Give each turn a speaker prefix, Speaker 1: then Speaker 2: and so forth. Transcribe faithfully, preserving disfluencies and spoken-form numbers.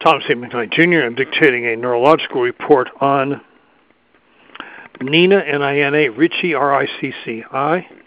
Speaker 1: Thomas A. McKnight Junior I'm dictating a neurological report on Nina, N I N A, Ricci, R I C C I.